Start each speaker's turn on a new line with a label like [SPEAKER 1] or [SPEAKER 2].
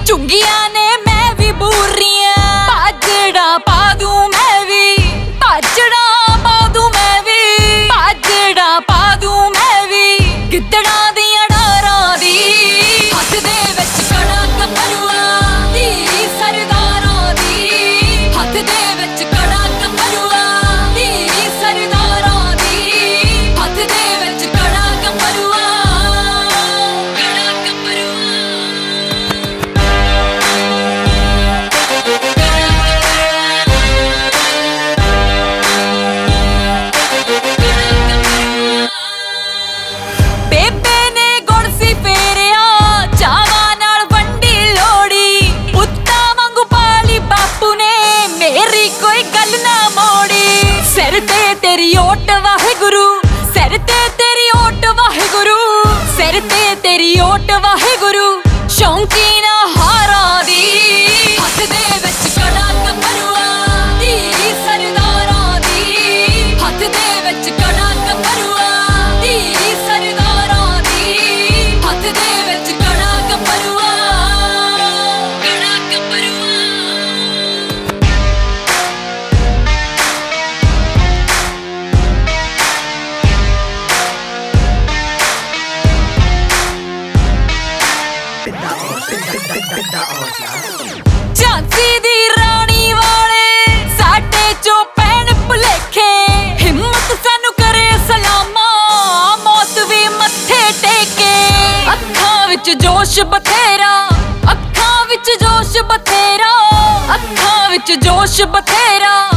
[SPEAKER 1] ਚੁੰਗੀਆਂ ਨੇ ਮੈਂ ਵੀ ਬੂਰੀਆਂ, ਭਾਜੜਾ ਪਾ ਦੂੰ ਮੈਂ ਵੀ, ਭਾਜੜਾ ਪਾ ਦੂੰ ਮੈਂ ਵੀ, ਭਾਜੜਾ ਪਾ ਦੂੰ ਮੈਂ ਵੀ, ਗਿੱਦੜਾਂ ਦੀਆਂ ਡਾਰਾਂ ਦੀ, ਹੱਥ ਦੇ ਵਿੱਚ ਕੜਾ ਕਪਰੂਆ ਦੀ ਸਰਦਾਰਾਂ ਦੀ, ਹੱਥ ਦੇ ਵਿੱਚ ਕੜਾ ਕਪਰੂਆ ਦੀ ਸਰਦਾਰਾਂ ਦੀ, ਹੱਥ ਦੇ ਵਿੱਚ ਕੜਾ ਕਪਰੂਆ, ਕੜਾ ਕਪਰੂਆ। ਬੇਬੇ ਨੇ ਗੁੜ ਸੀ ਫੇਰਿਆ, ਚਾਵਾਂ ਨਾਲ ਵੰਡੀ ਲੋੜੀ, ਪੁੱਤਾਂ ਵਾਂਗੂ ਪਾਲੀ ਬਾਪੂ ਨੇ, ਮੇਰੀ ਕੋਈ ਗੱਲ ਨਾ ਮੋੜੀ। ਸਿਰ ਤੇ ਤੇਰੀ ਓਟ ਵਾਹਿਗੁਰੂ, ਸਿਰ ਤੇ ਤੇਰੀ ਓਟ ਵਾਹਿਗੁਰੂ, ਸਿਰ ਤੇ ਤੇਰੀ ਓਟ ਵਾਹਿਗੁਰੂ, ਸ਼ੌਂਕੀਨਾ ਹਾਰਾਂ ਦੀ, ਹੱਥ ਦੇ ਵਿੱਚ ਕੜਾ ਕਪਰੂਆ ਦੀ ਸਰਦਾਰਾਂ ਦੀ, ਹੱਥ ਦੇ ਵਿੱਚ ਕੜਾ ਕਪਰੂਆ ਦੀ ਸਰਦਾਰਾਂ ਦੀ, ਹੱਥ ਦੇ ਵਿੱਚ ਕੜਾ ਕਪਰੂਆ, ਕੜਾ ਕਪਰੂਆ। ਝਾਂਸੀ ਦੀ ਰਾਣੀ ਵਾਲੇ ਸਾਡੇ ਚੋਂ ਪੈਣ ਭੁਲੇਖੇ, ਹਿੰਮਤ ਸਾਨੂੰ ਕਰੇ ਸਲਾਮਾ, ਮੌਤ ਵੀ ਮੱਥੇ ਟੇਕੇ। ਅੱਖਾਂ ਵਿੱਚ ਜੋਸ਼ ਬਥੇਰਾ, ਅੱਖਾਂ ਵਿੱਚ ਜੋਸ਼ ਬਥੇਰਾ, ਅੱਖਾਂ ਵਿੱਚ ਜੋਸ਼ ਬਥੇਰਾ,